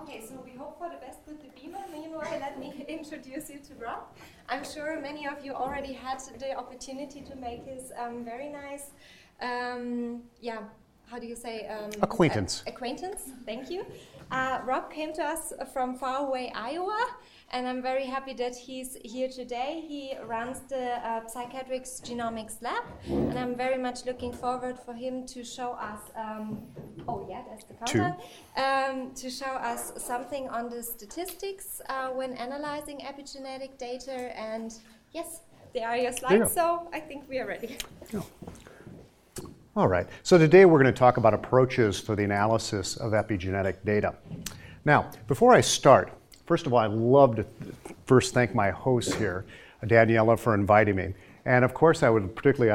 Okay, so we hope for the best with the beamer. Meanwhile, let me introduce you to Rob. I'm sure many of you already had the opportunity to make his very nice, how do you say? Acquaintance. Acquaintance, thank you. Rob came to us from faraway Iowa, and I'm very happy that he's here today. He runs the Psychiatrics Genomics Lab, and I'm very much looking forward for him to show us, that's the countdown, to show us something on the statistics when analyzing epigenetic data. And yes, there are your slides, so I think we are ready. Yeah. All right, so today we're going to talk about approaches for the analysis of epigenetic data. Now, before I start, first of all, I'd love to first thank my hosts here, Daniela, for inviting me. And of course, I would particularly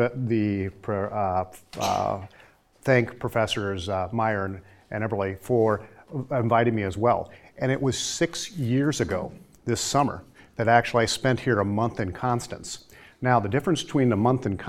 thank Professors Meyer and Eberle for inviting me as well. And it was 6 years ago this summer that actually I spent here a month in Constance. Now, the difference between a month in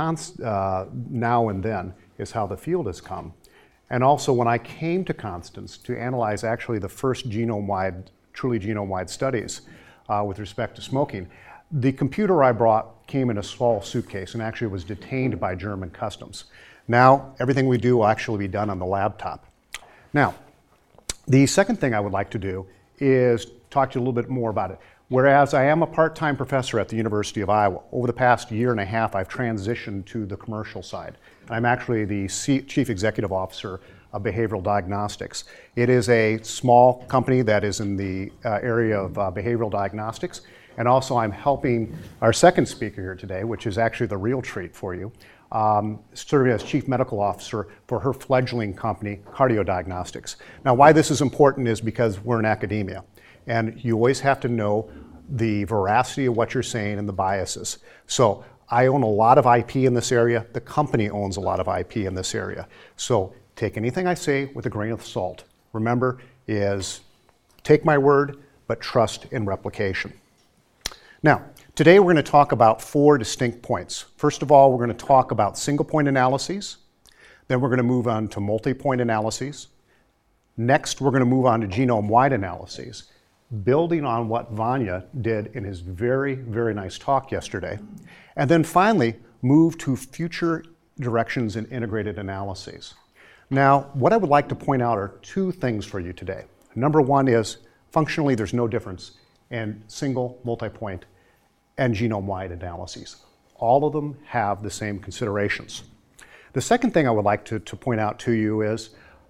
now and then is how the field has come. And also, when I came to Constance to analyze actually the first truly genome-wide studies with respect to smoking, the computer I brought came in a small suitcase and actually was detained by German customs. Now, everything we do will actually be done on the laptop. Now, the second thing I would like to do is talk to you a little bit more about it. Whereas I am a part-time professor at the University of Iowa, over the past year and a half, I've transitioned to the commercial side. I'm actually the Chief Executive Officer of Behavioral Diagnostics. It is a small company that is in the area of behavioral diagnostics. And also I'm helping our second speaker here today, which is actually the real treat for you, serving as Chief Medical Officer for her fledgling company, Cardio Diagnostics. Now, why this is important is because we're in academia. And you always have to know the veracity of what you're saying and the biases. So I own a lot of IP in this area. The company owns a lot of IP in this area. So take anything I say with a grain of salt. Remember, is take my word, but trust in replication. Now, today we're going to talk about 4 distinct points. First of all, we're going to talk about single-point analyses. Then we're going to move on to multi-point analyses. Next, we're going to move on to genome-wide analyses, building on what Vanya did in his very, very nice talk yesterday. And then finally, move to future directions in integrated analyses. Now, what I would like to point out are 2 things for you today. Number 1 is, functionally, there's no difference in single, multi-point, and genome-wide analyses. All of them have the same considerations. The second thing I would like to point out to you is,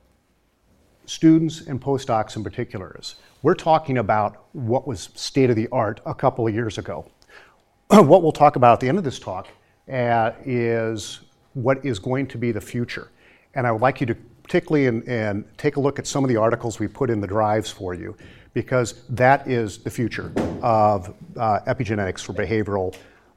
students and postdocs in particular, is we're talking about what was state of the art a couple of years ago. What we'll talk about at the end of this talk is what is going to be the future. And I would like you to particularly and take a look at some of the articles we put in the drives for you, because that is the future of epigenetics for behavioral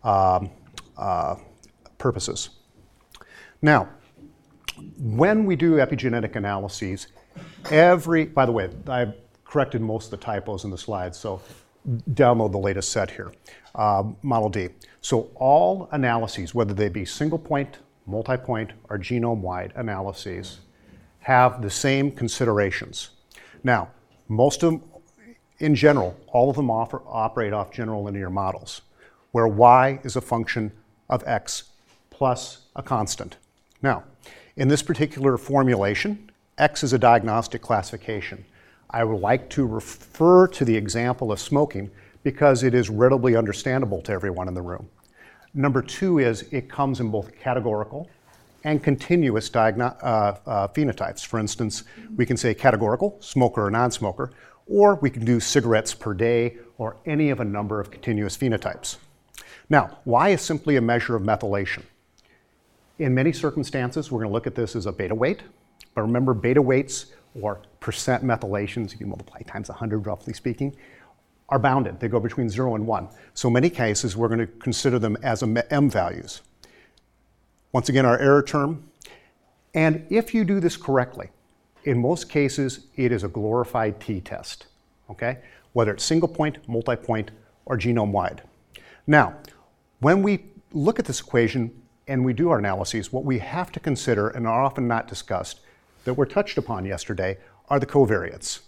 purposes. Now, when we do epigenetic analyses, by the way, I've corrected most of the typos in the slides, so download the latest set here, Model D. So all analyses, whether they be single point, multi-point, or genome-wide analyses, have the same considerations. Now, most of them, in general, all of them operate off general linear models, where y is a function of x plus a constant. Now, in this particular formulation, x is a diagnostic classification. I would like to refer to the example of smoking because it is readily understandable to everyone in the room. Number 2 is it comes in both categorical and continuous phenotypes. For instance, we can say categorical, smoker or non-smoker, or we can do cigarettes per day or any of a number of continuous phenotypes. Now, y is simply a measure of methylation. In many circumstances, we're going to look at this as a beta weight, but remember beta weights or percent methylations, you can multiply times 100 roughly speaking, are bounded. They go between 0 and 1. So in many cases, we're going to consider them as M values. Once again, our error term. And if you do this correctly, in most cases, it is a glorified t-test, okay? Whether it's single point, multi-point, or genome-wide. Now, when we look at this equation and we do our analyses, what we have to consider, and are often not discussed, that were touched upon yesterday, are the covariates.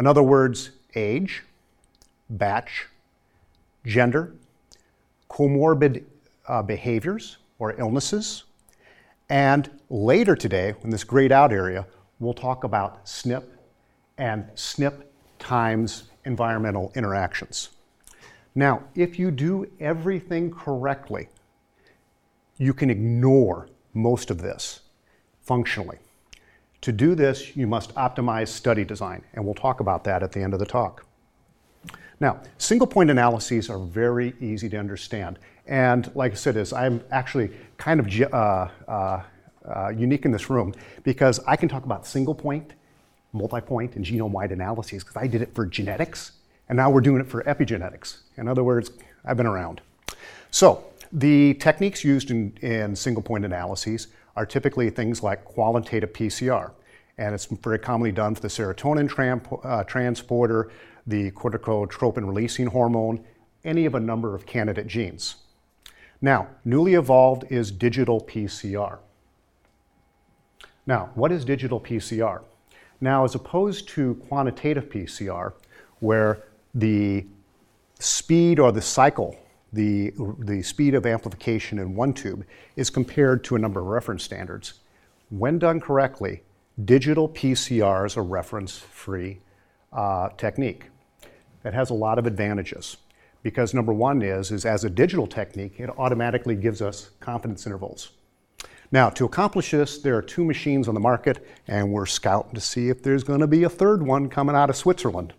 In other words, age, batch, gender, comorbid behaviors or illnesses, and later today, in this grayed out area, we'll talk about SNP and SNP times environmental interactions. Now, if you do everything correctly, you can ignore most of this functionally. To do this, you must optimize study design, and we'll talk about that at the end of the talk. Now, single point analyses are very easy to understand. And like I said, I'm actually kind of unique in this room because I can talk about single point, multi-point, and genome-wide analyses because I did it for genetics, and now we're doing it for epigenetics. In other words, I've been around. So the techniques used in single point analyses are typically things like qualitative PCR, and it's very commonly done for the serotonin transporter, the corticotropin-releasing hormone, any of a number of candidate genes. Now, newly evolved is digital PCR. Now, what is digital PCR? Now, as opposed to quantitative PCR, where the speed or the cycle, the speed of amplification in one tube is compared to a number of reference standards, when done correctly, digital PCR is a reference-free technique. That has a lot of advantages because number one is as a digital technique, it automatically gives us confidence intervals. Now, to accomplish this, there are two machines on the market, and we're scouting to see if there's going to be a third one coming out of Switzerland.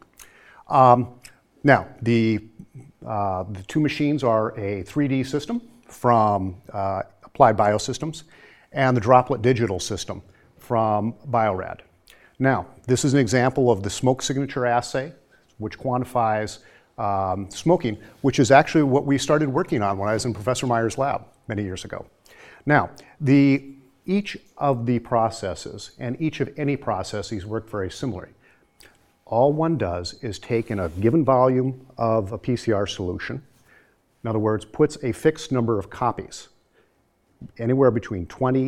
Now, the two machines are a 3D system from Applied Biosystems and the droplet digital system from Bio-Rad. Now, this is an example of the smoke signature assay, which quantifies smoking, which is actually what we started working on when I was in Professor Meyer's lab many years ago. Now, each of the processes and each of any processes work very similarly. All one does is take in a given volume of a PCR solution, in other words, puts a fixed number of copies, anywhere between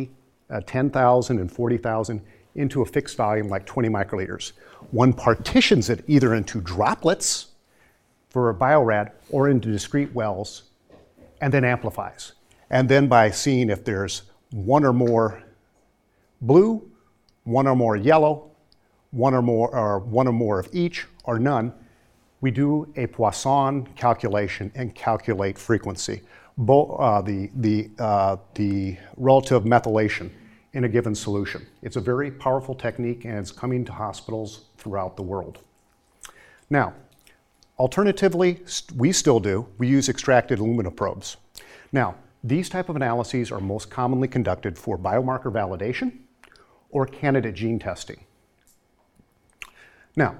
10,000 and 40,000, into a fixed volume like 20 microliters. One partitions it either into droplets for a Bio-Rad or into discrete wells and then amplifies. And then by seeing if there's one or more blue, one or more yellow, one or more of each, or none, we do a Poisson calculation and calculate frequency, the relative methylation in a given solution. It's a very powerful technique, and it's coming to hospitals throughout the world. Now, alternatively, we use extracted Illumina probes. Now, these type of analyses are most commonly conducted for biomarker validation or candidate gene testing. Now,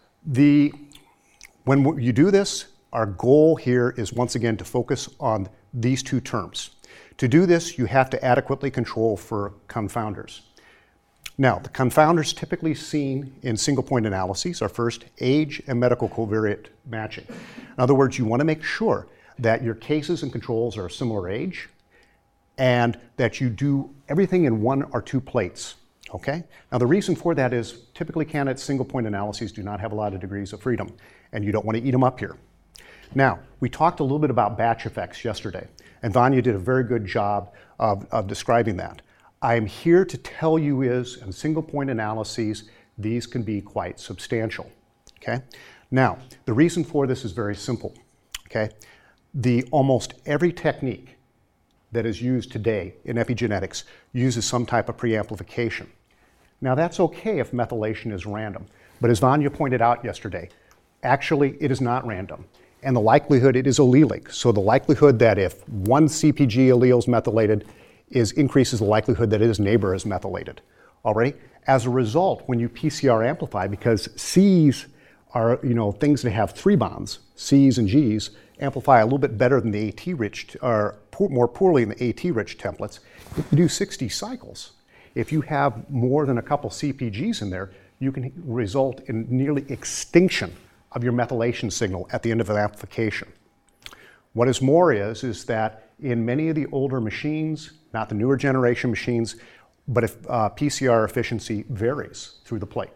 when you do this, our goal here is once again to focus on these two terms. To do this, you have to adequately control for confounders. Now, the confounders typically seen in single point analyses are first age and medical covariate matching. In other words, you want to make sure that your cases and controls are a similar age and that you do everything in one or two plates. Okay? Now, the reason for that is typically candidate single point analyses do not have a lot of degrees of freedom, and you don't want to eat them up here. Now, we talked a little bit about batch effects yesterday, and Vanya did a very good job of describing that. I'm here to tell you is, in single point analyses, these can be quite substantial. Okay? Now, the reason for this is very simple. Okay? Almost every technique that is used today in epigenetics uses some type of preamplification. Now, that's okay if methylation is random, but as Vanya pointed out yesterday, actually it is not random. And the likelihood, it is allelic. So the likelihood that if one CPG allele is methylated increases the likelihood that its neighbor is methylated. All right? As a result, when you PCR amplify, because C's are things that have 3 bonds, C's and G's, amplify a little bit better than the AT-rich, or more poorly than the AT-rich templates, if you do 60 cycles. If you have more than a couple CPGs in there, you can result in nearly extinction of your methylation signal at the end of an amplification. What is more is that in many of the older machines, not the newer generation machines, but if PCR efficiency varies through the plate.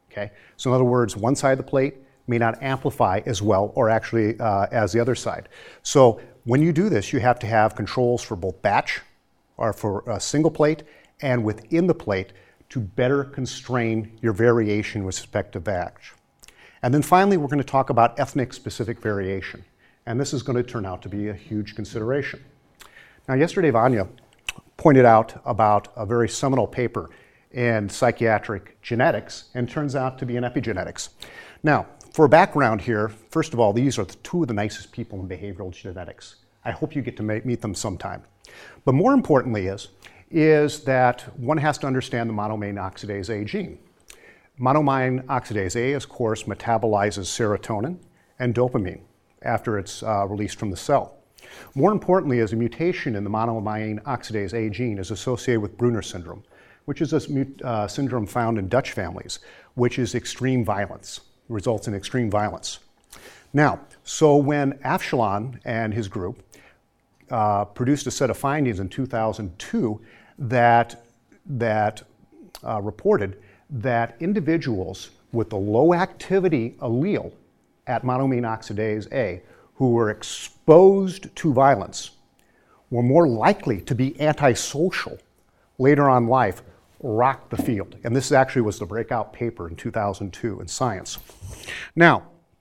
Okay? So in other words, one side of the plate may not amplify as well or actually as the other side. So when you do this, you have to have controls for both batch or for a single plate and within the plate to better constrain your variation with respect to batch. And then finally, we're going to talk about ethnic-specific variation. And this is going to turn out to be a huge consideration. Now, yesterday, Vanya pointed out about a very seminal paper in psychiatric genetics, and turns out to be in epigenetics. Now, for a background here, first of all, these are two of the nicest people in behavioral genetics. I hope you get to meet them sometime. But more importantly is that one has to understand the monoamine oxidase A gene. Monoamine oxidase A, of course, metabolizes serotonin and dopamine after it's released from the cell. More importantly, is a mutation in the monoamine oxidase A gene is associated with Brunner syndrome, which is a syndrome found in Dutch families, which is extreme violence, results in extreme violence. Now, so when Afshalon and his group produced a set of findings in 2002 that reported that individuals with the low activity allele at monoamine oxidase A who were exposed to violence were more likely to be antisocial later on in life, rocked the field. And this actually was the breakout paper in 2002 in Science. Now,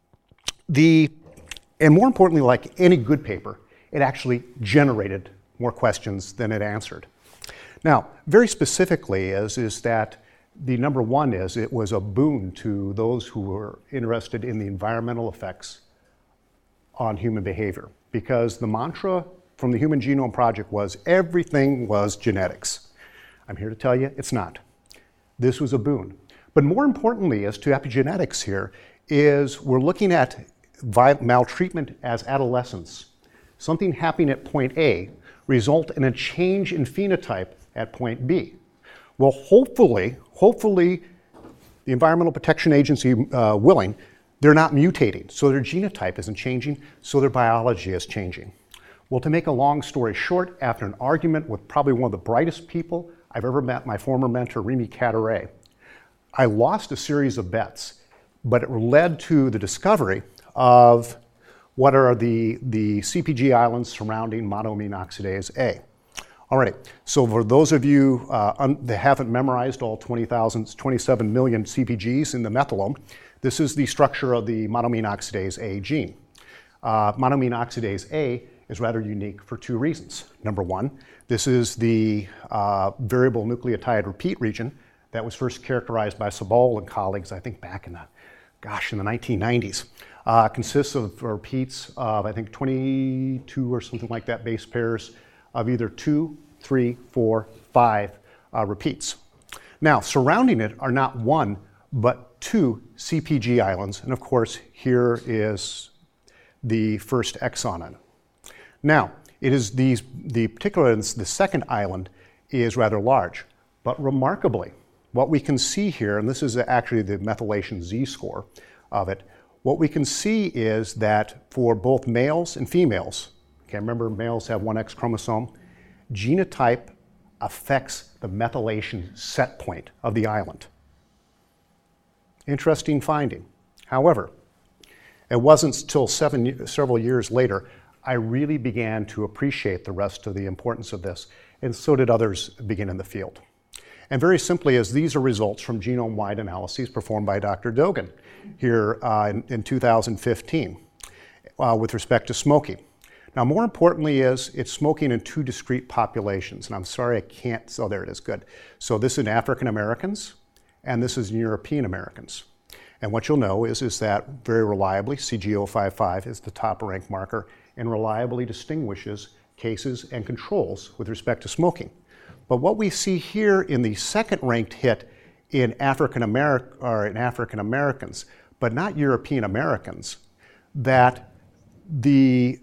and more importantly, like any good paper, it actually generated more questions than it answered. Now, very specifically is that the number one is it was a boon to those who were interested in the environmental effects on human behavior, because the mantra from the Human Genome Project was everything was genetics. I'm here to tell you it's not. This was a boon. But more importantly as to epigenetics here is we're looking at maltreatment as adolescence. Something happening at point A result in a change in phenotype at point B. Well, hopefully, the Environmental Protection Agency willing, they're not mutating, so their genotype isn't changing, so their biology is changing. Well, to make a long story short, after an argument with probably one of the brightest people I've ever met, my former mentor, Remy Cadaret, I lost a series of bets, but it led to the discovery of what are the CPG islands surrounding monoamine oxidase A. All right, so for those of you that haven't memorized all 27 million CPGs in the methylome, this is the structure of the monoamine oxidase A gene. Monoamine oxidase A is rather unique for two reasons. Number one, this is the variable nucleotide repeat region that was first characterized by Sabol and colleagues, I think back in the 1990s. Consists of repeats of, I think, 22 or something like that base pairs of either 2, 3, 4, 5 repeats. Now, surrounding it are not one, but two CPG islands, and of course, here is the first exon on it. Now, it is the second island is rather large, but remarkably, what we can see here, and this is actually the methylation Z-score of it, what we can see is that for both males and females, okay, remember males have one X chromosome, genotype affects the methylation set point of the island. Interesting finding. However, it wasn't until several years later I really began to appreciate the rest of the importance of this, and so did others begin in the field. And very simply, as these are results from genome-wide analyses performed by Dr. Dogan here in 2015 with respect to smoking. Now, more importantly is it's smoking in two discrete populations, and I'm sorry I can't, oh, there it is, good. So this is in African Americans, and this is in European Americans. And what you'll know is that very reliably, CG055 is the top rank marker and reliably distinguishes cases and controls with respect to smoking. But what we see here in the second ranked hit in African Americans, but not European Americans, that the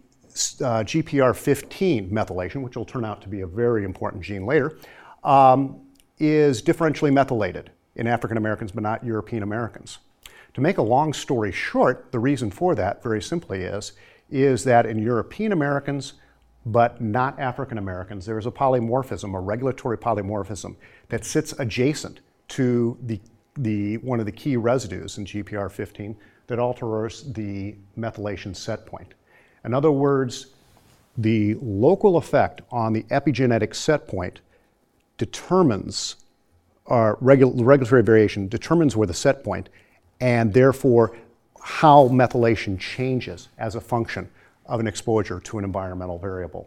GPR15 methylation, which will turn out to be a very important gene later, is differentially methylated in African Americans, but not European Americans. To make a long story short, the reason for that, very simply, is that in European Americans, but not African Americans, there is a polymorphism, a regulatory polymorphism, that sits adjacent to the one of the key residues in GPR15 that alters the methylation set point. In other words, the local effect on the epigenetic set point determines, regulatory variation determines where the set point, and therefore how methylation changes as a function of an exposure to an environmental variable.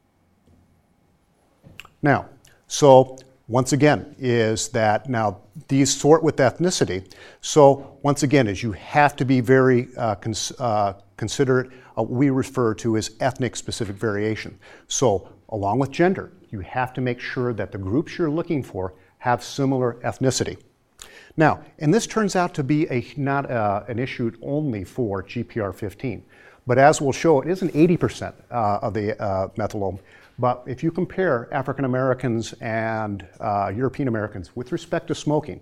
Now, so once again, is that now these sort with ethnicity. So once again, is you have to be very considerate of what we refer to as ethnic specific variation. So along with gender, you have to make sure that the groups you're looking for have similar ethnicity. Now, and this turns out to be not an issue only for GPR15, but as we'll show, it isn't 80% of the methylome. But if you compare African Americans and European Americans with respect to smoking,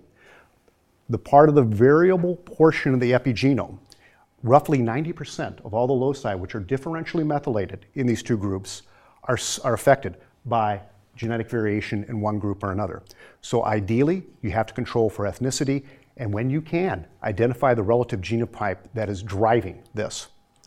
the part of the variable portion of the epigenome, roughly 90% of all the loci which are differentially methylated in these two groups are affected by genetic variation in one group or another. So ideally, you have to control for ethnicity, and when you can, identify the relative genotype that is driving this.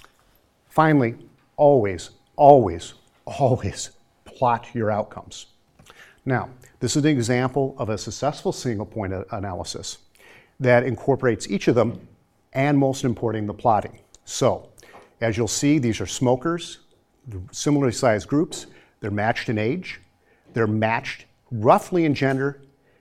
Finally, always, always, always plot your outcomes. Now, this is an example of a successful single point analysis that incorporates each of them, and most important, the plotting. So, as you'll see, these are smokers, similarly sized groups. They're matched in age. They're matched roughly in gender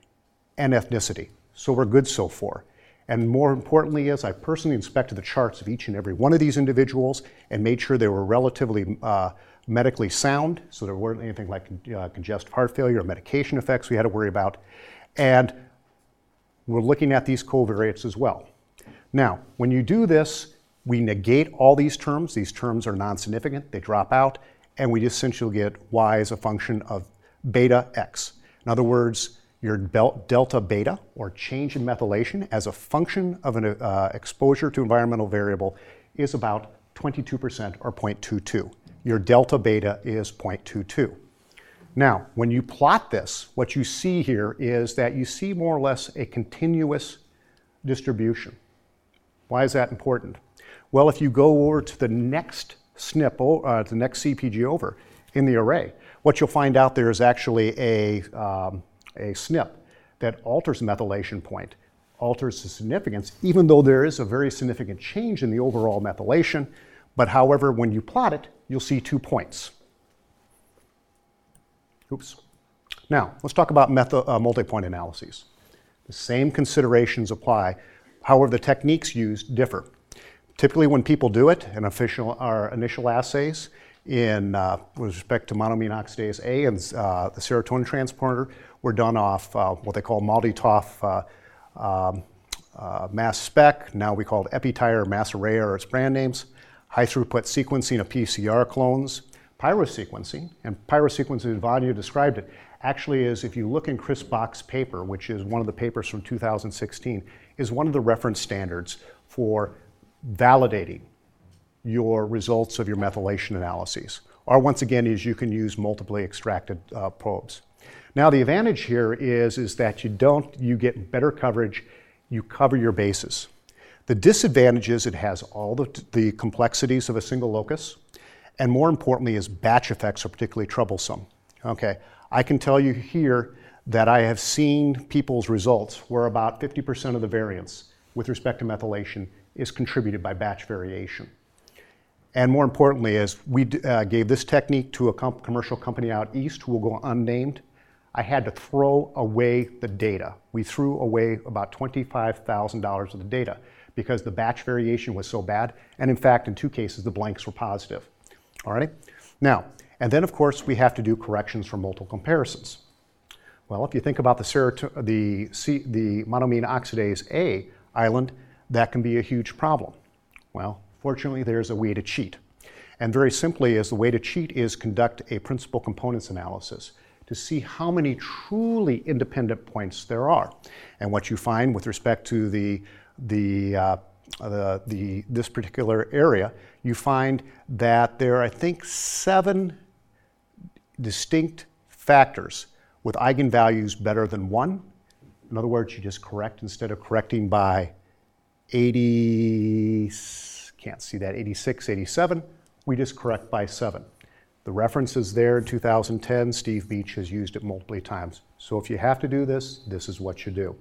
and ethnicity. So we're good so far. And more importantly is I personally inspected the charts of each and every one of these individuals and made sure they were relatively medically sound, so there weren't anything like congestive heart failure or medication effects we had to worry about. And we're looking at these covariates as well. Now, when you do this, we negate all these terms. These terms are non-significant, they drop out, and we essentially get y as a function of beta x. In other words, your delta beta, or change in methylation as a function of an exposure to environmental variable, is about 22% or 0.22. Your delta beta is 0.22. Now, when you plot this, what you see here is that you see more or less a continuous distribution. Why is that important? Well, if you go over to the next SNP, the next CPG over in the array, what you'll find out there is actually a SNP that alters the methylation point, alters the significance, even though there is a very significant change in the overall methylation. But however, when you plot it, you'll see 2 points. Oops. Now, let's talk about multi-point analyses. The same considerations apply. However, the techniques used differ. Typically, when people do it, our initial assays in with respect to monoamine oxidase A and the serotonin transporter were done off what they call MALDI-TOF mass spec. Now we call it EpiTire, mass array are its brand names. High throughput sequencing of PCR clones. Pyrosequencing, and pyrosequencing, Vanya described it, actually is, if you look in Chris Bach's paper, which is one of the papers from 2016, is one of the reference standards for validating your results of your methylation analyses. Or once again, is you can use multiply extracted probes. Now the advantage here is that you get better coverage, you cover your bases. The disadvantage is it has all the complexities of a single locus, and more importantly is batch effects are particularly troublesome. Okay, I can tell you here that I have seen people's results where about 50% of the variance with respect to methylation is contributed by batch variation. And more importantly is we gave this technique to a commercial company out east who will go unnamed. I had to throw away the data. We threw away about $25,000 of the data because the batch variation was so bad, and in fact, in 2 cases, the blanks were positive. All right? Now, and then of course, we have to do corrections for multiple comparisons. Well, if you think about the monoamine oxidase A island, that can be a huge problem. Well, fortunately, there's a way to cheat. And very simply, the way to cheat is conduct a principal components analysis to see how many truly independent points there are. And what you find with respect to this particular area, you find that there are, I think, 7 distinct factors with eigenvalues better than 1 In other words, you just correct instead of correcting by 80, can't see that, 86, 87, we just correct by 7. The reference is there in 2010. Steve Beach has used it multiple times. So if you have to do this, this is what you do.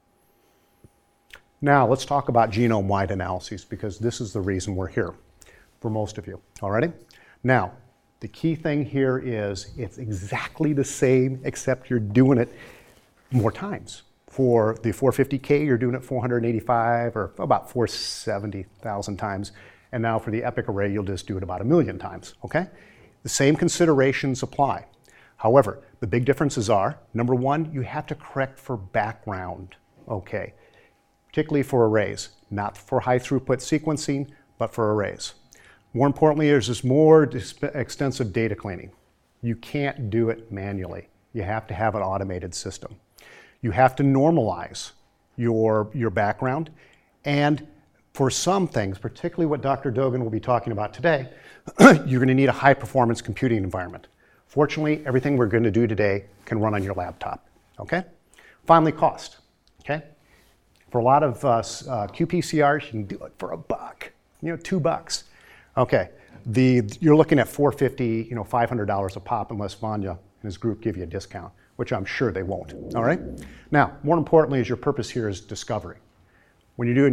Now let's talk about genome-wide analyses, because this is the reason we're here for most of you. Alrighty? Now, the key thing here is it's exactly the same, except you're doing it more times. For the 450K, you're doing it 485 or about 470,000 times. And now for the EPIC array, you'll just do it about 1 million times, okay? The same considerations apply. However, the big differences are, number one, you have to correct for background, okay? Particularly for arrays, not for high throughput sequencing, but for arrays. More importantly, there's this more extensive data cleaning. You can't do it manually. You have to have an automated system. You have to normalize your background, and for some things, particularly what Dr. Dogan will be talking about today, you're going to need a high-performance computing environment. Fortunately, everything we're going to do today can run on your laptop, okay? Finally, cost, okay? For a lot of us qPCRs, you can do it for $1, $2. Okay, you're looking at $450, $500 a pop unless Vanya and his group give you a discount, which I'm sure they won't, all right? Now, more importantly, is your purpose here is discovery. When you're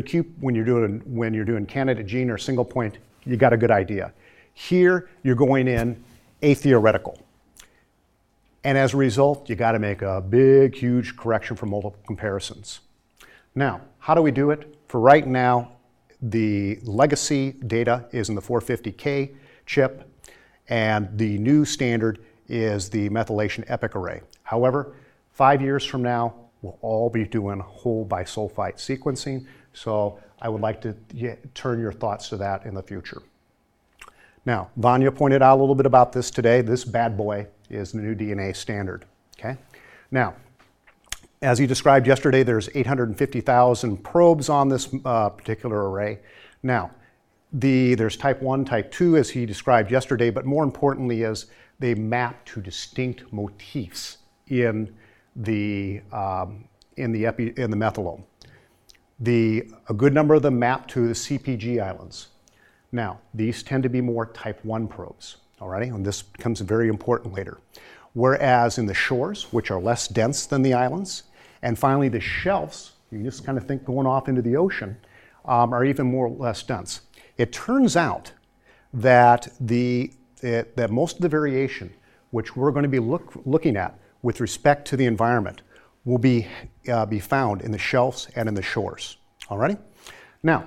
doing candidate gene or single point, you got a good idea. Here, you're going in atheoretical. And as a result, you got to make a big, huge correction for multiple comparisons. Now, how do we do it? For right now, the legacy data is in the 450K chip, and the new standard is the methylation EPIC array. However, 5 years from now, we'll all be doing whole bisulfite sequencing, so I would like to turn your thoughts to that in the future. Now, Vanya pointed out a little bit about this today. This bad boy is the new DNA standard, okay? Now, as he described yesterday, there's 850,000 probes on this particular array. Now, there's type 1, type 2, as he described yesterday, but more importantly is they map to distinct motifs in the methylome. A good number of them map to the CPG islands. Now, these tend to be more type 1 probes, all right? And this becomes very important later. Whereas in the shores, which are less dense than the islands, and finally the shelves, you just kind of think going off into the ocean, are even more or less dense. It turns out that that most of the variation, which we're going to be looking at with respect to the environment, will be found in the shelves and in the shores. All righty? Now,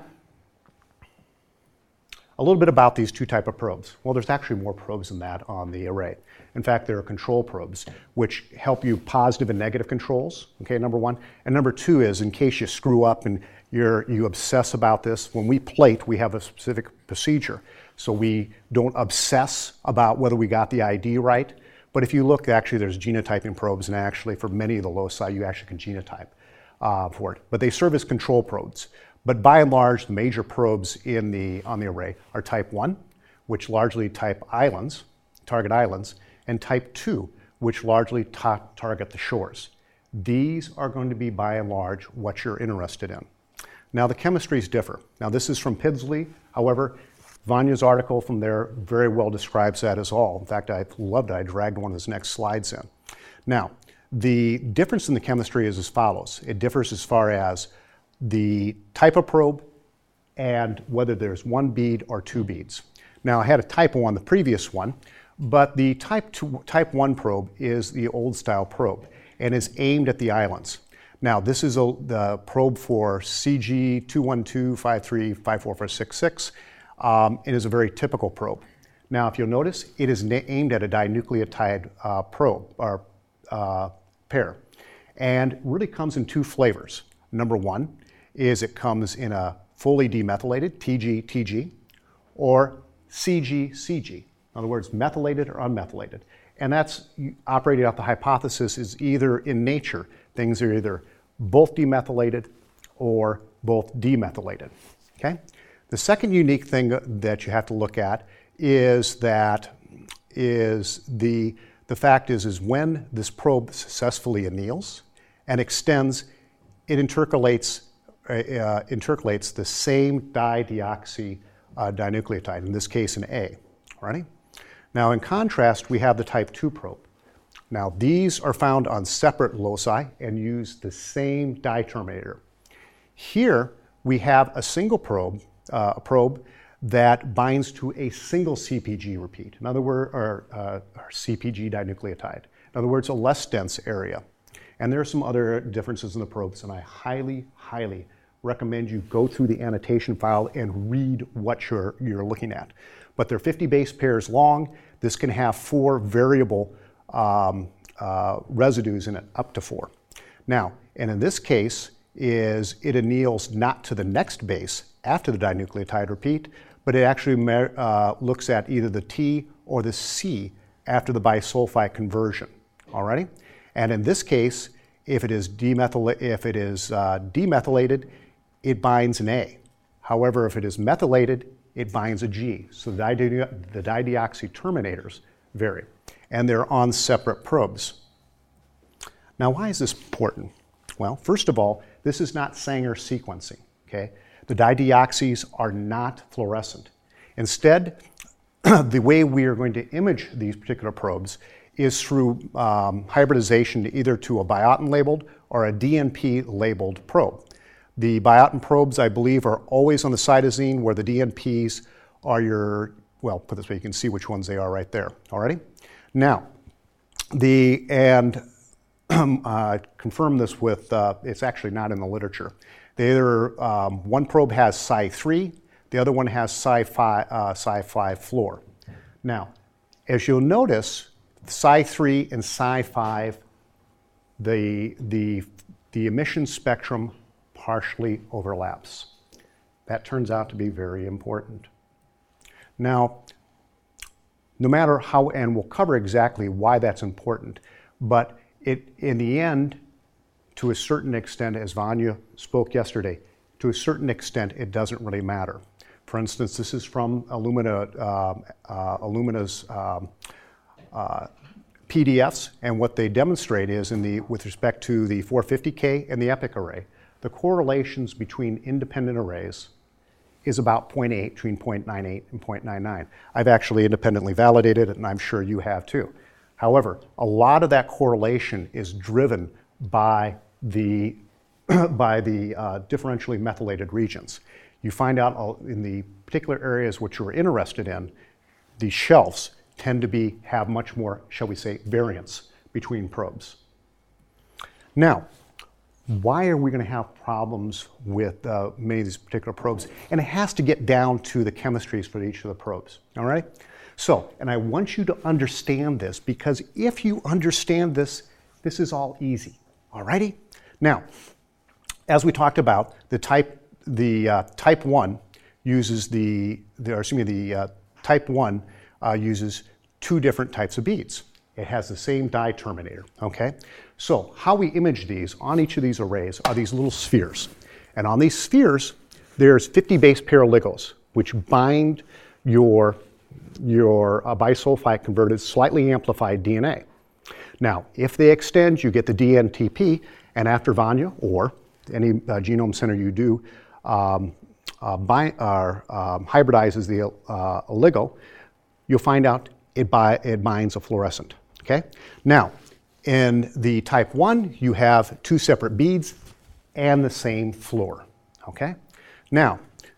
a little bit about these two types of probes. Well, there's actually more probes than that on the array. In fact, there are control probes, which help you positive and negative controls, okay, number one. And number two is, in case you screw up and you obsess about this, when we plate, we have a specific procedure. So we don't obsess about whether we got the ID right. But if you look, actually, there's genotyping probes, and actually, for many of the loci, you actually can genotype for it. But they serve as control probes. But by and large, the major probes on the array are type 1, which largely target islands, and type 2, which largely target the shores. These are going to be, by and large, what you're interested in. Now, the chemistries differ. Now, this is from Pidsley. However, Vanya's article from there very well describes that as all. In fact, I loved it. I dragged one of his next slides in. Now, the difference in the chemistry is as follows. It differs as far as the type of probe and whether there's one bead or two beads. Now, I had a typo on the previous one, but the type 1 probe is the old style probe and is aimed at the islands. Now, this is the probe for CG212535466. It is a very typical probe. Now, if you'll notice, it is aimed at a dinucleotide probe or pair, and really comes in two flavors. Number one is it comes in a fully demethylated, TG-TG, or CG-CG. In other words, methylated or unmethylated. And that's operating off the hypothesis is either in nature, things are either both demethylated or both demethylated, okay? The second unique thing that you have to look at is the fact is when this probe successfully anneals and extends, it intercalates the same dideoxy dinucleotide, in this case an A. Ready? Now in contrast, we have the type 2 probe. Now these are found on separate loci and use the same di-terminator. Here we have a single probe, that binds to a single CpG repeat, in other words, or CpG dinucleotide. In other words, a less dense area. And there are some other differences in the probes, and I highly, highly recommend you go through the annotation file and read what you're looking at. But they're 50 base pairs long. This can have 4 variable residues in it, up to 4. Now, and in this case, it anneals not to the next base after the dinucleotide repeat, but it actually looks at either the T or the C after the bisulfite conversion. Alrighty? And in this case, if it is demethylated, it binds an A. However, if it is methylated, it binds a G. So the dideoxy terminators vary, and they're on separate probes. Now, why is this important? Well, first of all, this is not Sanger sequencing, okay? The dideoxys are not fluorescent. Instead, the way we are going to image these particular probes is through hybridization either to a biotin labeled or a DNP labeled probe. The biotin probes, I believe, are always on the cytosine, where the DNPs are your, well, put this way, you can see which ones they are right there. Alrighty? Now, I confirm this with, it's actually not in the literature. One probe has Cy3, the other one has Cy5 fluor. Now, as you'll notice, Cy3 and Cy5, the emission spectrum partially overlaps. That turns out to be very important. Now, no matter how, and we'll cover exactly why that's important, but in the end, to a certain extent, as Vanya spoke yesterday, to a certain extent, it doesn't really matter. For instance, this is from Illumina's PDFs, and what they demonstrate is, with respect to the 450K and the EPIC array, the correlations between independent arrays is about 0.8, between 0.98 and 0.99. I've actually independently validated it, and I'm sure you have too. However, a lot of that correlation is driven by the differentially methylated regions. You find out in the particular areas which you're interested in, the shelves tend to have much more, shall we say, variance between probes. Now, why are we going to have problems with many of these particular probes? And it has to get down to the chemistries for each of the probes, all right? So, and I want you to understand this, because if you understand this, this is all easy, all righty? Now, as we talked about, the type 1 uses type 1 uses 2 different types of beads. It has the same di-terminator, okay? So how we image these on each of these arrays are these little spheres. And on these spheres, there's 50 base pair oligos, which bind your bisulfite converted, slightly amplified DNA. Now, if they extend, you get the DNTP, and after Vanya, or any genome center you do, hybridizes the oligo, you'll find out it binds a fluorescent, okay? Now, in the type 1, you have 2 separate beads and the same fluor, okay? Now,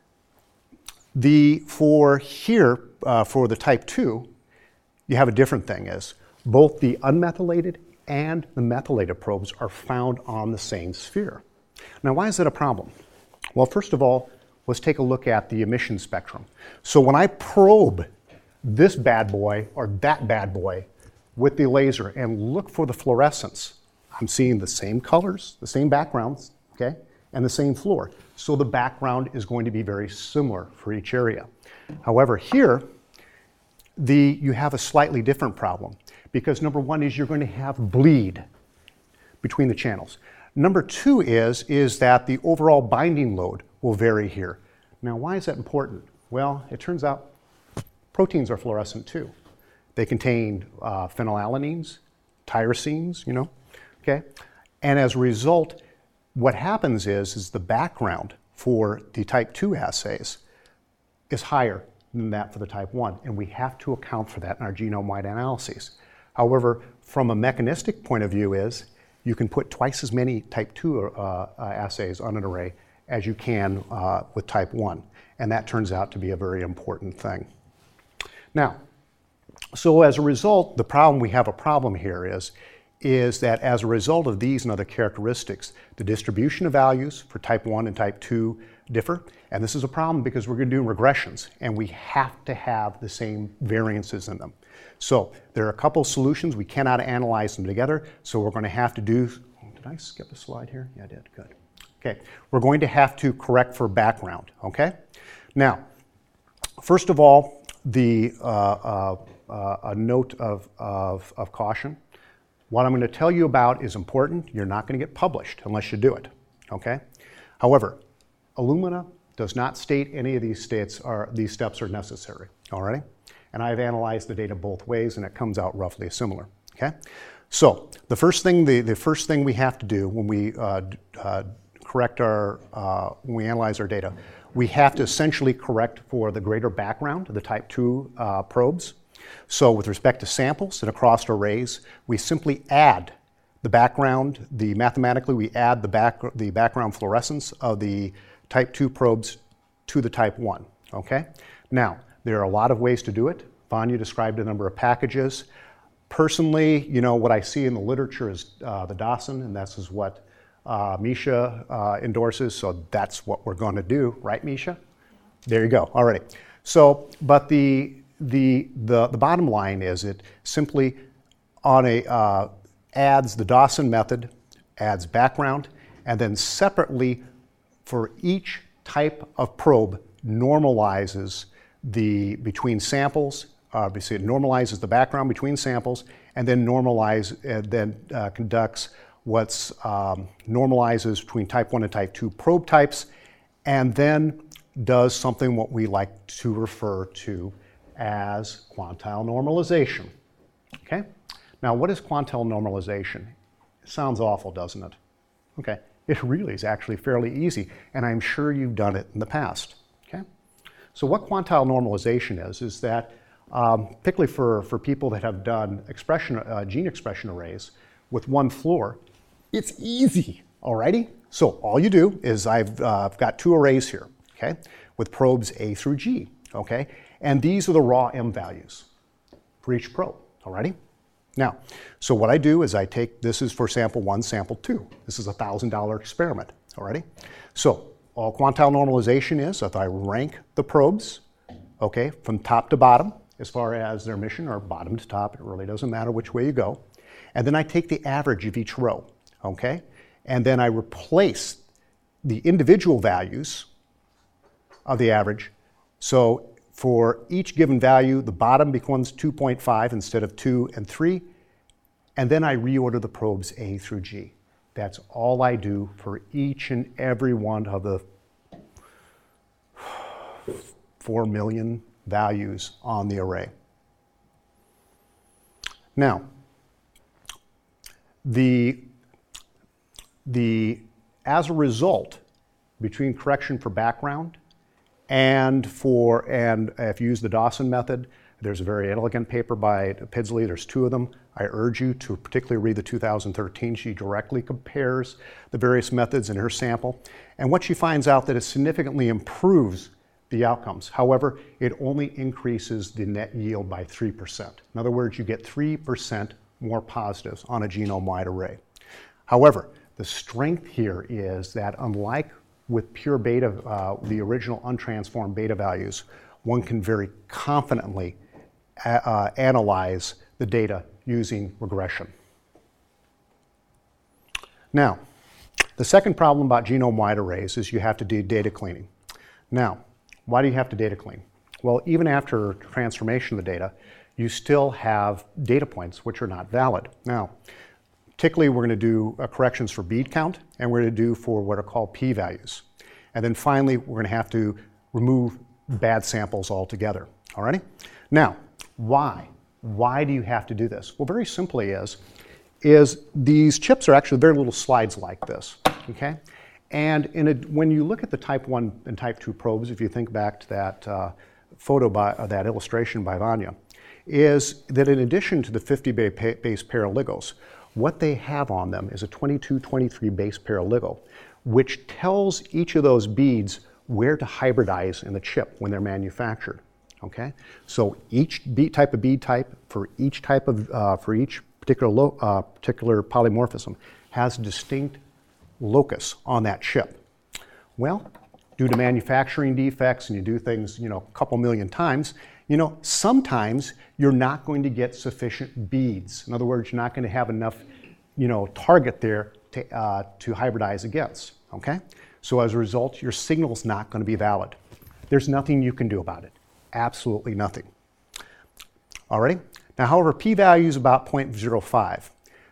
for the type 2, you have a different thing, is both the unmethylated and the methylated probes are found on the same sphere. Now, why is that a problem? Well, first of all, let's take a look at the emission spectrum. So when I probe this bad boy or that bad boy with the laser and look for the fluorescence, I'm seeing the same colors, the same backgrounds, okay, and the same fluor. So the background is going to be very similar for each area. However, here, you have a slightly different problem, because number 1 is you're going to have bleed between the channels. Number 2 is that the overall binding load will vary here. Now, why is that important? Well, it turns out proteins are fluorescent too. They contain phenylalanines, tyrosines, okay? And as a result, what happens is the background for the type 2 assays is higher than that for the type 1, and we have to account for that in our genome-wide analyses. However, from a mechanistic point of view is, you can put twice as many type 2 assays on an array as you can with type 1, and that turns out to be a very important thing. Now, so as a result, the problem we have a problem here is that as a result of these and other characteristics, the distribution of values for type 1 and type 2 differ, and this is a problem because we're going to do regressions, and we have to have the same variances in them. So there are a couple solutions. We cannot analyze them together, so we're going to have to do, did I skip a slide here? Yeah, I did, good. Okay, we're going to have to correct for background, okay? Now, first of all, a note of caution. What I'm going to tell you about is important. You're not going to get published unless you do it, okay? However, Illumina does not state any of these steps are necessary, all right? And I've analyzed the data both ways, and it comes out roughly similar, okay? So the first thing we have to do when we when we analyze our data, we have to essentially correct for the greater background of the type 2 probes. So with respect to samples and across arrays, we simply add the background, mathematically we add the background fluorescence of the type 2 probes to the type 1, okay? Now, there are a lot of ways to do it. Vanya described a number of packages. Personally, you know, what I see in the literature is the Dawson, and this is what Misha endorses, so that's what we're going to do, right, Misha? There you go, all right. So, but the bottom line is it simply adds the Dawson method, adds background, and then separately for each type of probe normalizes between samples. Obviously, it normalizes the background between samples, and then conducts what's normalizes between type 1 and type 2 probe types, and then does something what we like to refer to as quantile normalization. Okay? Now, what is quantile normalization? It sounds awful, doesn't it? Okay. It really is actually fairly easy, and I'm sure you've done it in the past. Okay? So what quantile normalization is that, particularly for people that have done gene expression arrays with one floor, it's easy, alrighty? So all you do is I've got 2 arrays here, okay, with probes A through G, okay? And these are the raw M values for each probe, alrighty? Now, so what I do is I take, this is for sample 1, sample 2. This is a $1,000 experiment, alrighty? So all quantile normalization is if I rank the probes, okay, from top to bottom, as far as their mission, or bottom to top, it really doesn't matter which way you go. And then I take the average of each row, okay? And then I replace the individual values of the average. So for each given value, the bottom becomes 2.5 instead of 2 and 3. And then I reorder the probes A through G. That's all I do for each and every one of the 4 million values on the array. Now, as a result, between correction for background and if you use the Dawson method, there's a very elegant paper by Pidsley, there's 2 of them. I urge you to particularly read the 2013. She directly compares the various methods in her sample, and what she finds out that it significantly improves the outcomes. However, it only increases the net yield by 3%. In other words, you get 3% more positives on a genome-wide array. However, the strength here is that unlike with pure beta, the original untransformed beta values, one can very confidently analyze the data using regression. Now, the second problem about genome-wide arrays is you have to do data cleaning. Now, why do you have to data clean? Well, even after transformation of the data, you still have data points which are not valid. Now, particularly we're going to do corrections for bead count, and we're going to do for what are called p-values. And then finally, we're going to have to remove bad samples altogether. Alrighty? Now, why? Why do you have to do this? Well, very simply is these chips are actually very little slides like this, okay? And when you look at the type 1 and type 2 probes, if you think back to that photo that illustration by Vanya, is that in addition to the 50 base pair oligos, what they have on them is a 22-23 base pair oligo, which tells each of those beads where to hybridize in the chip when they're manufactured. Okay, so each type of bead type for each type of for each particular polymorphism has a distinct locus on that chip. Well, due to manufacturing defects, and you do things, a couple million times, sometimes you're not going to get sufficient beads. In other words, you're not going to have enough, target there to hybridize against. Okay, so as a result, your signal's not going to be valid. There's nothing you can do about it. Absolutely nothing. Alrighty. Now, however, p-value is about 0.05.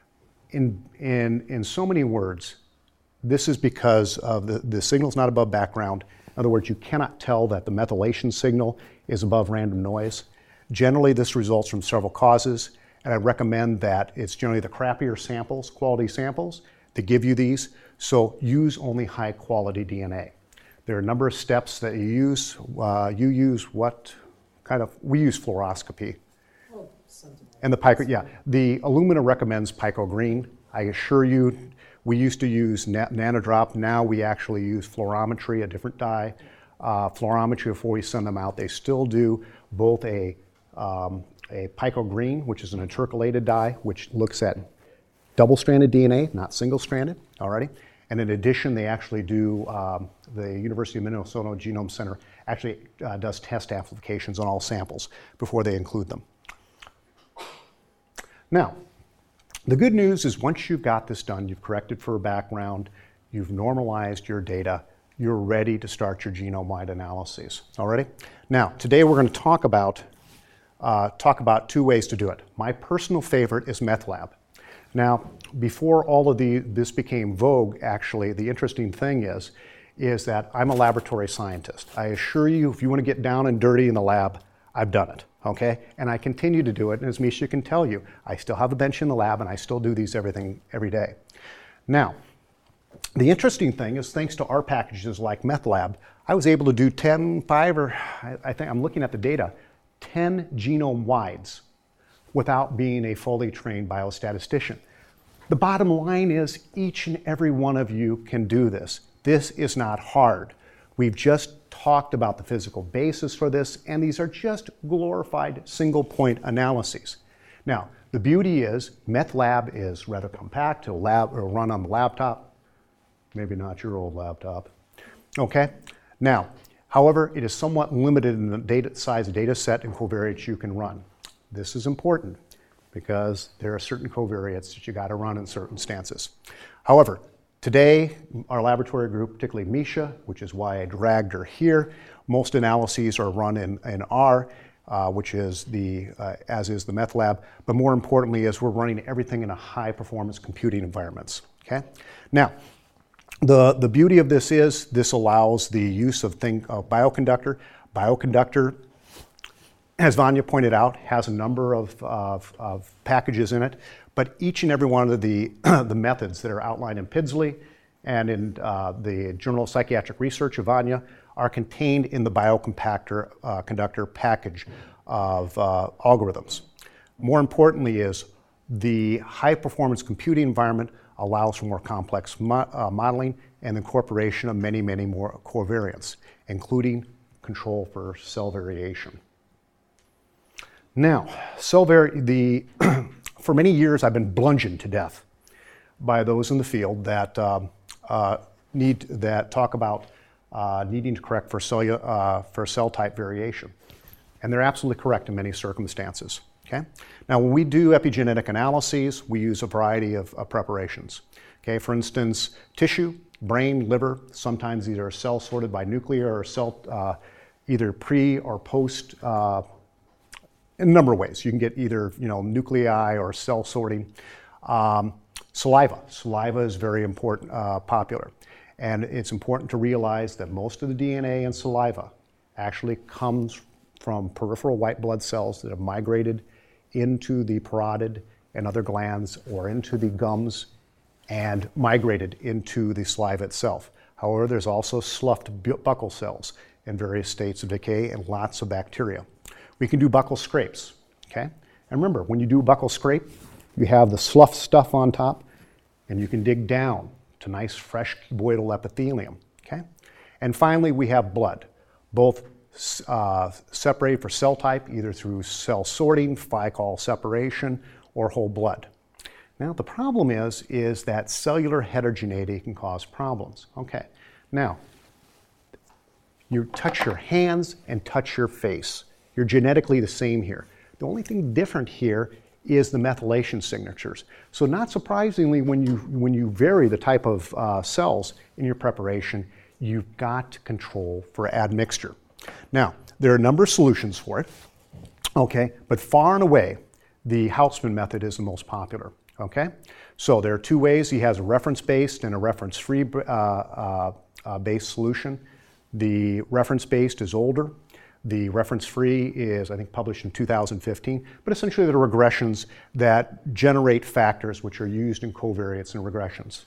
In so many words, this is because of the signal's not above background. In other words, you cannot tell that the methylation signal is above random noise. Generally, this results from several causes, and I recommend that it's generally the crappier samples, quality samples, that give you these. So use only high quality DNA. There are a number of steps that you use. You use what kind of, we use fluoroscopy. Oh, and the Pico, yeah. The Illumina recommends Pico Green. I assure you, we used to use nanodrop. Now we actually use fluorometry, a different dye. Fluorometry before we send them out. They still do both a Pico Green, which is an intercalated dye, which looks at double-stranded DNA, not single-stranded, alrighty? And in addition, they actually do, the University of Minnesota Genome Center actually does test amplifications on all samples before they include them. Now, the good news is once you've got this done, you've corrected for a background, you've normalized your data, you're ready to start your genome-wide analyses, alrighty? Now, today we're going to talk about two ways to do it. My personal favorite is MethLab. Now, before all of this became vogue, actually, the interesting thing is that I'm a laboratory scientist. I assure you, if you want to get down and dirty in the lab, I've done it, okay? And I continue to do it, and as Misha can tell you, I still have a bench in the lab, and I still do these every day. Now, the interesting thing is, thanks to our packages like MethLab, I was able to do 10 I'm looking at the data, 10 genome wides without being a fully trained biostatistician. The bottom line is each and every one of you can do this. This is not hard. We've just talked about the physical basis for this, and these are just glorified single point analyses. Now, the beauty is MethLab is rather compact. It'll run on the laptop, maybe not your old laptop. Okay? Now, however, it is somewhat limited in the size of data set and covariates you can run. This is important because there are certain covariates that you got to run in certain stances. However, today, our laboratory group, particularly Misha, which is why I dragged her here, most analyses are run in R, which is as is the MethLab, but more importantly is we're running everything in a high performance computing environments, okay? Now, the beauty of this is this allows the use of bioconductor. Bioconductor, as Vanya pointed out, has a number of packages in it, but each and every one of the methods that are outlined in PIDSLY and in the Journal of Psychiatric Research of Vanya are contained in the conductor package of algorithms. More importantly is the high-performance computing environment allows for more complex modeling and incorporation of many, many more covariants, including control for cell variation. Now, for many years I've been bludgeoned to death by those in the field that talk about needing to correct for cell type variation. And they're absolutely correct in many circumstances. Okay? Now, when we do epigenetic analyses, we use a variety of preparations. Okay? For instance, tissue, brain, liver, sometimes these are cell sorted by nuclear or cell either pre or post, in a number of ways. You can get either nuclei or cell sorting. Saliva. Saliva is very important, popular. And it's important to realize that most of the DNA in saliva actually comes from peripheral white blood cells that have migrated into the parotid and other glands or into the gums and migrated into the saliva itself. However, there's also sloughed buccal cells in various states of decay and lots of bacteria. We can do buccal scrapes, okay? And remember, when you do a buccal scrape, you have the slough stuff on top, and you can dig down to nice, fresh cuboidal epithelium, okay? And finally, we have blood, both separated for cell type, either through cell sorting, Ficoll separation, or whole blood. Now, the problem is that cellular heterogeneity can cause problems. Okay, now, you touch your hands and touch your face. You're genetically the same here. The only thing different here is the methylation signatures. So not surprisingly, when you vary the type of cells in your preparation, you've got to control for admixture. Now, there are a number of solutions for it, okay, but far and away, the Houseman method is the most popular, okay? So there are two ways. He has a reference-based and a reference-free based solution. The reference-based is older. The reference-free is, I think, published in 2015, but essentially they're regressions that generate factors which are used in covariates and regressions.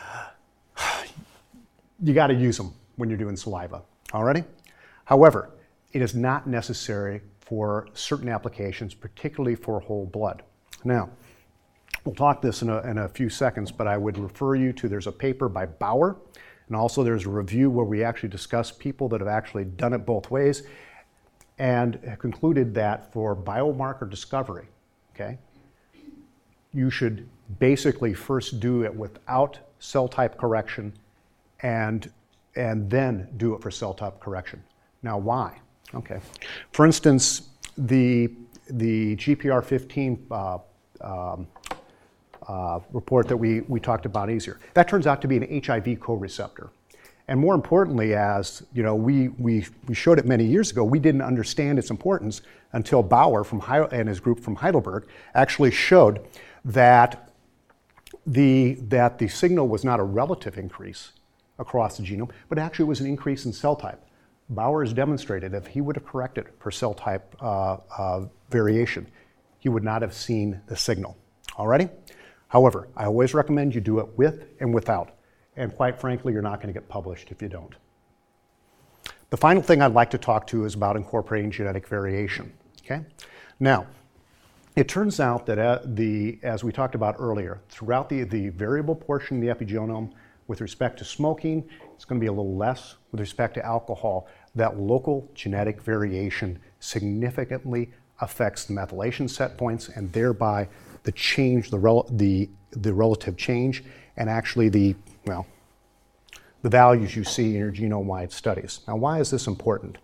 You got to use them when you're doing saliva, alrighty? However, it is not necessary for certain applications, particularly for whole blood. Now, we'll talk this in a few seconds, but I would refer you to, there's a paper by Bauer, and also there's a review where we actually discuss people that have actually done it both ways, and concluded that for biomarker discovery, okay, you should basically first do it without cell type correction and then do it for cell type correction. Now, why? Okay. For instance, the GPR15 report that we talked about earlier, that turns out to be an HIV co-receptor. And more importantly, as you know, we showed it many years ago, we didn't understand its importance until Bauer and his group from Heidelberg actually showed that the signal was not a relative increase across the genome, but actually it was an increase in cell type. Bauer has demonstrated if he would have corrected for cell type variation, he would not have seen the signal. Alrighty? However, I always recommend you do it with and without. And quite frankly, you're not going to get published if you don't. The final thing I'd like to talk to is about incorporating genetic variation. Okay? Now, it turns out that as we talked about earlier, throughout the variable portion of the epigenome, with respect to smoking, it's going to be a little less. With respect to alcohol, that local genetic variation significantly affects the methylation set points and thereby the change, the relative change, and actually the values you see in your genome-wide studies. Now, why is this important?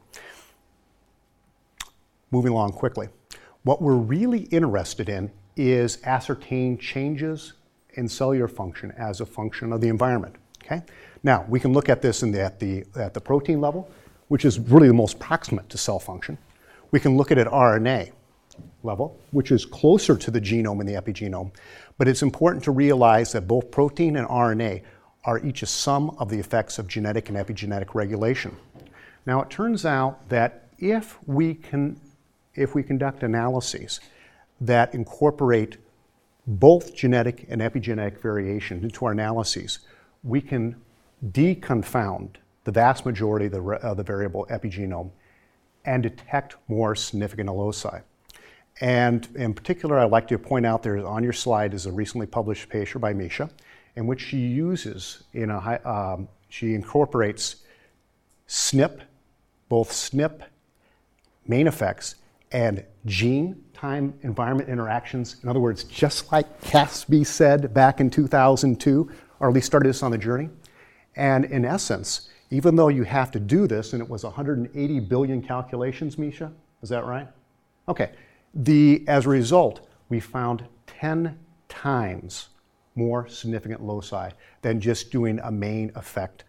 Moving along quickly. What we're really interested in is ascertain changes in cellular function as a function of the environment, okay? Now, we can look at this at the protein level, which is really the most proximate to cell function. We can look at it at RNA level, which is closer to the genome and the epigenome, but it's important to realize that both protein and RNA are each a sum of the effects of genetic and epigenetic regulation. Now, it turns out that if we conduct analyses that incorporate both genetic and epigenetic variation into our analyses, we can deconfound the vast majority of the variable epigenome and detect more significant loci. And in particular, I'd like to point out there on your slide is a recently published paper by Misha, in which she uses, she incorporates SNP, both SNP, main effects, and gene time environment interactions. In other words, just like Casby said back in 2002, or at least started this on the journey. And in essence, even though you have to do this, and it was 180 billion calculations, Misha, is that right? Okay, as a result, we found 10 times more significant loci than just doing a main effect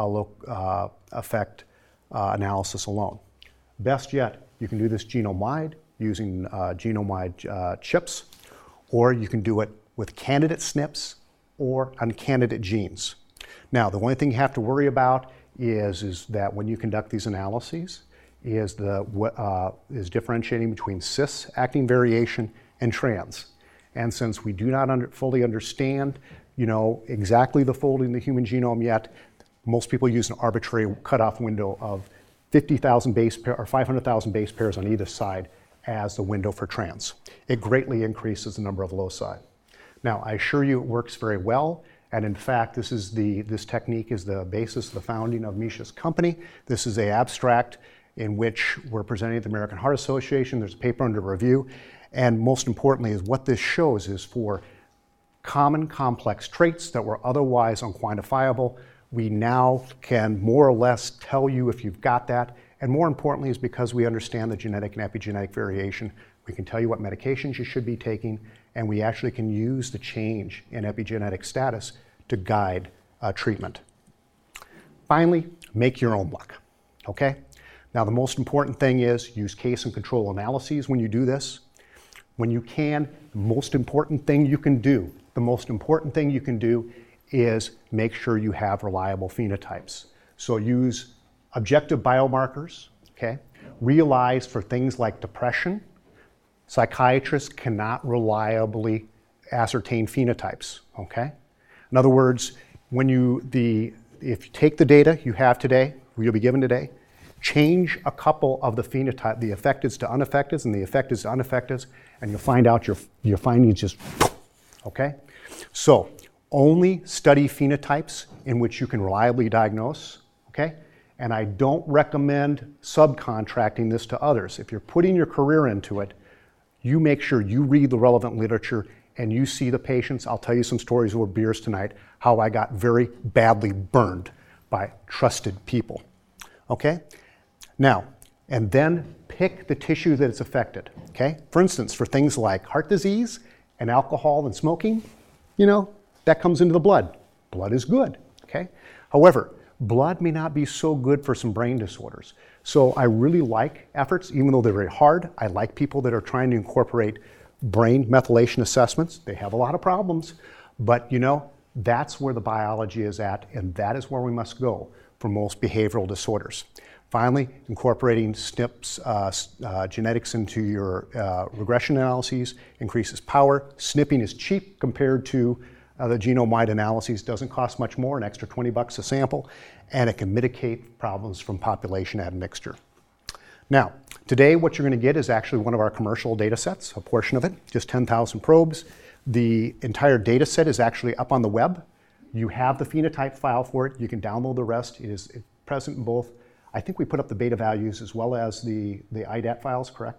analysis alone. Best yet, you can do this genome-wide using genome-wide chips, or you can do it with candidate SNPs or on candidate genes. Now, the only thing you have to worry about is that when you conduct these analyses, is differentiating between cis acting variation and trans. And since we do not fully understand, exactly the folding of the human genome yet, most people use an arbitrary cutoff window of 50,000 base pair or 500,000 base pairs on either side as the window for trans. It greatly increases the number of loci. Now, I assure you it works very well. And in fact, this technique is the basis of the founding of Misha's company. This is an abstract in which we're presenting at the American Heart Association. There's a paper under review. And most importantly is what this shows is for common complex traits that were otherwise unquantifiable, we now can more or less tell you if you've got that. And more importantly is because we understand the genetic and epigenetic variation, we can tell you what medications you should be taking, and we actually can use the change in epigenetic status to guide treatment. Finally, make your own luck, okay? Now the most important thing is use case and control analyses when you do this. When you can, the most important thing you can do is make sure you have reliable phenotypes. So use objective biomarkers, okay? Realize for things like depression, psychiatrists cannot reliably ascertain phenotypes, okay? In other words, if you take the data you have today, you'll be given today, change a couple of the phenotype, the affecteds to unaffecteds and the affecteds to unaffecteds, and you'll find out your findings just, okay? So only study phenotypes in which you can reliably diagnose, okay? And I don't recommend subcontracting this to others. If you're putting your career into it, you make sure you read the relevant literature and you see the patients. I'll tell you some stories over beers tonight, how I got very badly burned by trusted people, okay? Now, and then pick the tissue that it's affected, okay? For instance, for things like heart disease and alcohol and smoking, that comes into the blood. Blood is good, okay? However, blood may not be so good for some brain disorders. So I really like efforts, even though they're very hard. I like people that are trying to incorporate brain methylation assessments. They have a lot of problems, but that's where the biology is at, and that is where we must go for most behavioral disorders. Finally, incorporating SNPs genetics into your regression analyses increases power. SNPing is cheap compared to the genome-wide analyses. Doesn't cost much more, an extra $20 a sample, and it can mitigate problems from population admixture. Now, today what you're going to get is actually one of our commercial data sets, a portion of it, just 10,000 probes. The entire data set is actually up on the web. You have the phenotype file for it. You can download the rest. It is present in both. I think we put up the beta values as well as the IDAT files, correct?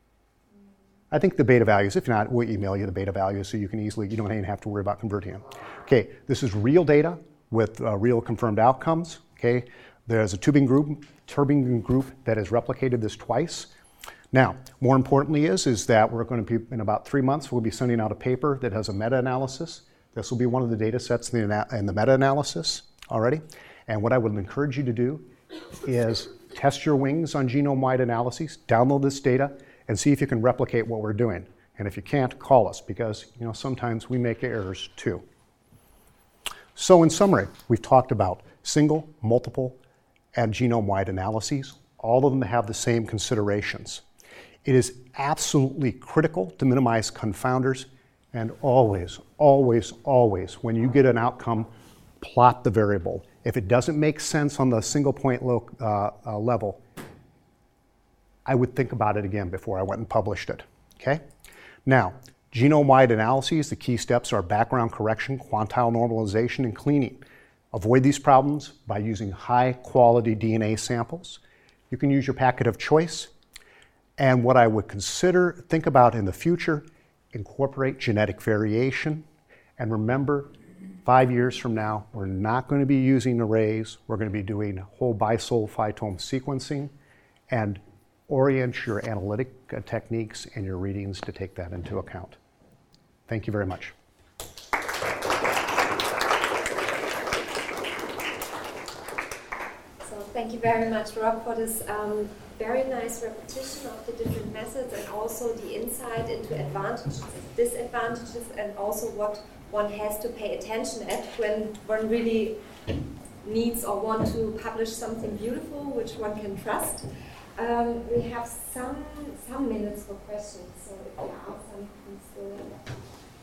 I think the beta values, if not, we'll email you the beta values so you can you don't even have to worry about converting them. Okay, this is real data with real confirmed outcomes, okay? There's a Tübingen group that has replicated this twice. Now, more importantly is that we're going to be, in about 3 months, we'll be sending out a paper that has a meta-analysis. This will be one of the data sets in the meta-analysis already. And what I would encourage you to do is test your wings on genome-wide analyses, download this data, and see if you can replicate what we're doing. And if you can't, call us, because sometimes we make errors too. So in summary, we've talked about single, multiple, and genome-wide analyses. All of them have the same considerations. It is absolutely critical to minimize confounders, and always, always, always, when you get an outcome, plot the variable. If it doesn't make sense on the single point level, I would think about it again before I went and published it, okay? Now, genome-wide analyses, the key steps are background correction, quantile normalization, and cleaning. Avoid these problems by using high-quality DNA samples. You can use your packet of choice. And what I would think about in the future, incorporate genetic variation. And remember, 5 years from now, we're not going to be using arrays. We're going to be doing whole bisulfitome sequencing, and orient your analytic techniques and your readings to take that into account. Thank you very much. So thank you very much, Rob, for this very nice repetition of the different methods and also the insight into advantages, disadvantages, and also what one has to pay attention at when one really needs or want to publish something beautiful which one can trust. We have some minutes for questions, so if there are some, please go ahead.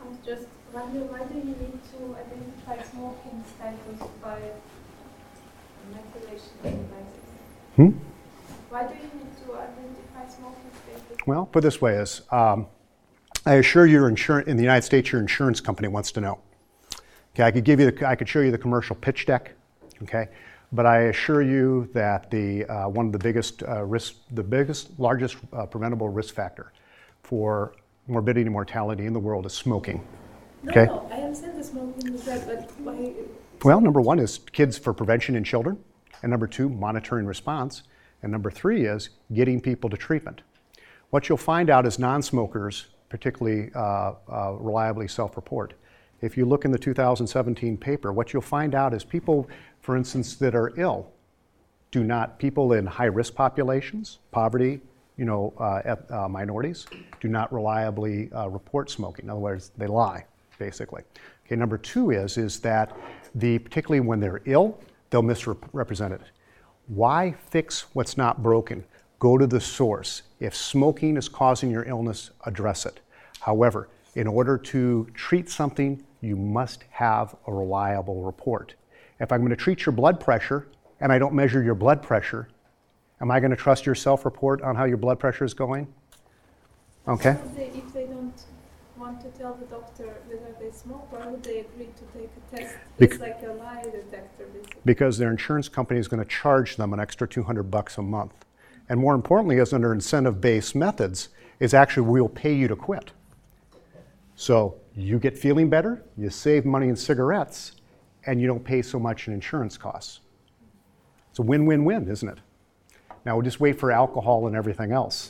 Just wonder, why do you need to identify smoking status by methylation devices? Why do you need to identify smoking status? Well, put it this way is, I assure you, in the United States, your insurance company wants to know. Okay, I could show you the commercial pitch deck. Okay, but I assure you that one of the biggest largest preventable risk factor for morbidity and mortality in the world is smoking. Okay. No, I understand the smoking is that, but why? Well, number one is kids for prevention in children, and number two, monitoring response, and number three is getting people to treatment. What you'll find out is non-smokers, particularly reliably self-report. If you look in the 2017 paper, what you'll find out is people, for instance, that are ill, people in high-risk populations, poverty, minorities, do not reliably report smoking. In other words, they lie, basically. Okay, number two is that particularly when they're ill, they'll misrepresent it. Why fix what's not broken? Go to the source. If smoking is causing your illness, address it. However, in order to treat something, you must have a reliable report. If I'm going to treat your blood pressure and I don't measure your blood pressure, am I going to trust your self-report on how your blood pressure is going? Okay. If they don't want to tell the doctor whether they smoke, why would they agree to take a test? It's like a lie detector, basically. Because their insurance company is going to charge them an extra $200 a month. And more importantly, as under incentive-based methods, is actually we'll pay you to quit. So you get feeling better, you save money in cigarettes, and you don't pay so much in insurance costs. It's a win-win-win, isn't it? Now we'll just wait for alcohol and everything else.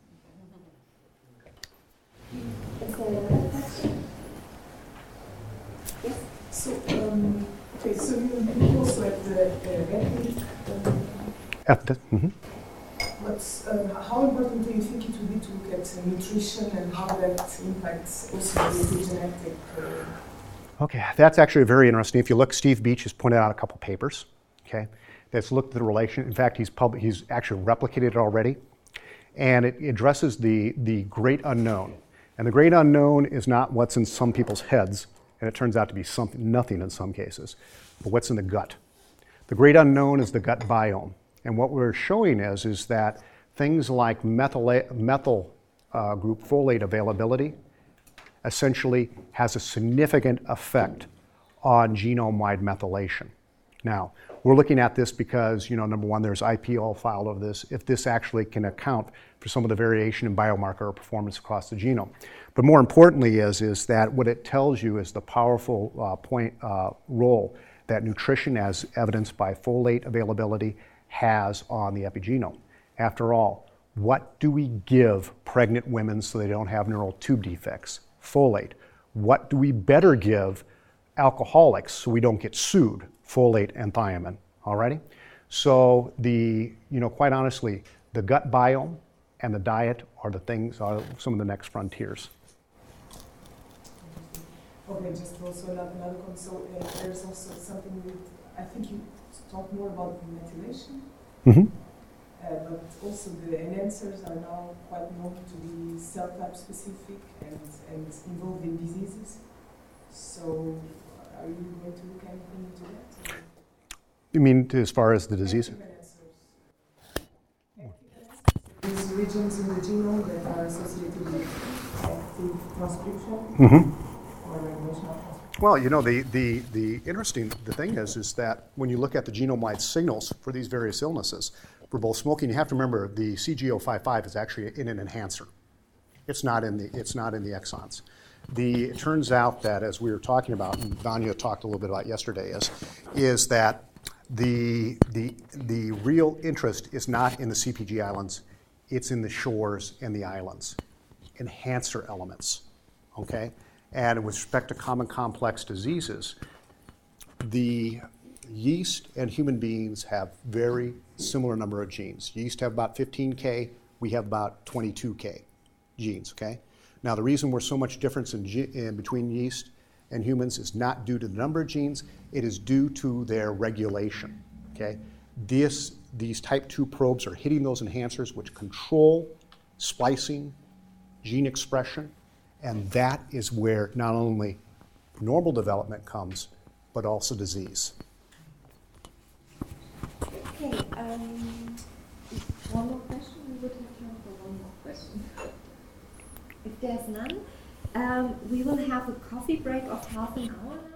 So you also have the ethnic. How important do you think it will be to look at nutrition and how that impacts also the genetic? Okay, that's actually very interesting. If you look, Steve Beach has pointed out a couple papers, okay, that's looked at the relation. In fact, he's actually replicated it already, and it addresses the great unknown. And the great unknown is not what's in some people's heads, and it turns out to be nothing in some cases, but what's in the gut. The great unknown is the gut biome. And what we're showing is that things like methyl group folate availability essentially has a significant effect on genome-wide methylation. Now, we're looking at this because, number one, there's IP all filed over this, if this actually can account for some of the variation in biomarker performance across the genome. But more importantly is that what it tells you is the powerful role that nutrition, as evidenced by folate availability, has on the epigenome. After all, what do we give pregnant women so they don't have neural tube defects? Folate. What do we better give alcoholics so we don't get sued? Folate and thiamine. Alrighty? So quite honestly, the gut biome and the diet are some of the next frontiers. Okay, just also another comment. So there's also something I think you talk more about the methylation, but also the enhancers are now quite known to be cell type specific and involved in diseases. So are you going to look anything into that? You mean as far as the disease? These regions in the genome that are associated with active transcription or regulation of transcription. Well, the thing is that when you look at the genome-wide signals for these various illnesses, for both smoking, you have to remember the CG055 is actually in an enhancer. It's not in the exons. It turns out that, as we were talking about, and Vanya talked a little bit about yesterday, is that the real interest is not in the CPG islands, it's in the shores and the islands, enhancer elements, okay? And with respect to common complex diseases, the yeast and human beings have very similar number of genes. Yeast have about 15K, we have about 22K genes, okay? Now the reason we're so much difference in between yeast and humans is not due to the number of genes, it is due to their regulation, okay? These type 2 probes are hitting those enhancers which control splicing, gene expression, And that is where not only normal development comes, but also disease. Okay, one more question. We would have time for one more question. If there's none, we will have a coffee break of half an hour now.